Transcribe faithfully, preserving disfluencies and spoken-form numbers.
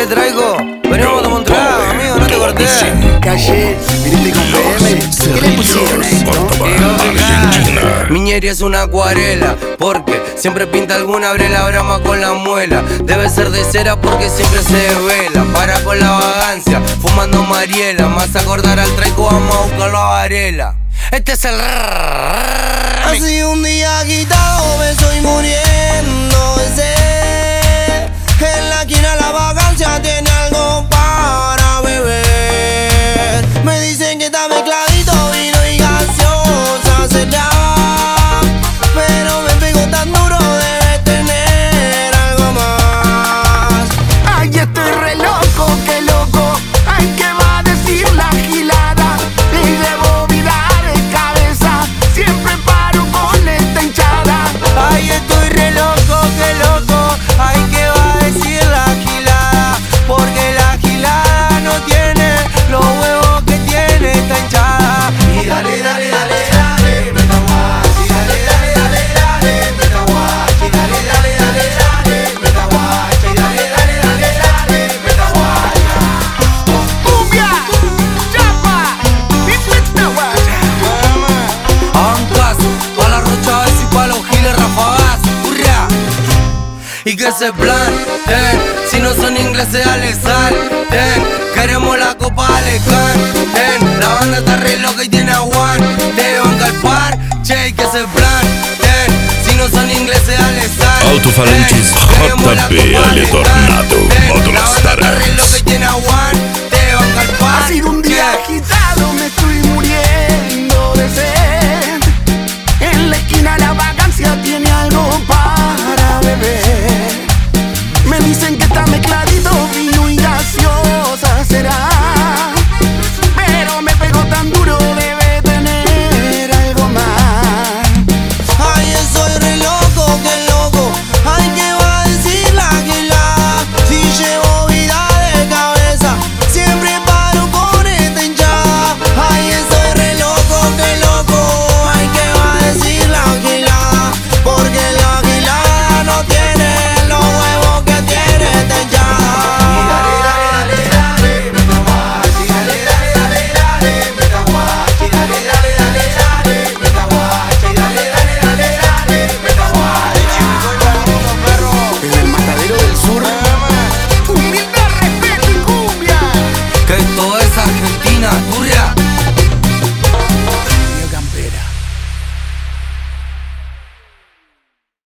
te traigo? Venimos de Montreal, amigo, no te corté. Calle, viniste con P M. ¿Qué le pusieron a esto? Miñeri es una acuarela, porque siempre pinta alguna brela brama con la muela. Debe ser de cera porque siempre se desvela. Para con la vagancia, fumando Mariela. Más acordar al traico, vamos a buscarlo a Varela. Este es el Ha sido un día agitado, me estoy muriendo de sed. En la esquina la vagancia tiene algo para beber. Me dicen que está mezcladito, vino y gaseosa será. Pero me pegó tan duro, debe tener algo más. Ay, estoy re loco, qué loco. Ay, ¿qué va a decir la gilada? Y debo virar de cabeza, siempre paro con esta hinchada. Ay, estoy re loco, qué loco. Ay, ¿qué va a decir la gilada? Porque la gilada no tiene los huevos que tiene esta hinchada. Y dale, dale, dale, dale, meta guachi. Dale, dale, dale, dale, meta guachi. Dale, dale, dale, dale, meta guachi. Dale, dale, dale, dale, meta guachi. Cumbia, chapa, y meta guacha. Hagan caso, pa' la rocha y pa' los giles rafagazo, hurra. Y que ese plan, ten, si no son ingleses dale sal, ten, queremos la copa Aleján, ten, la banda está re loca y tiene aguante, banca el par, che, y que ese plan, ten, si no son ingleses dale sal, Alto-falanges J B Ale Tornado, módulo la banda está re loca y tiene aguante, banca el par. Ha sido un día agitado, me estoy muriendo de sed. En la esquina la vagancia tiene algo para beber. Me dicen que está mezcladito, vino y gaseosa.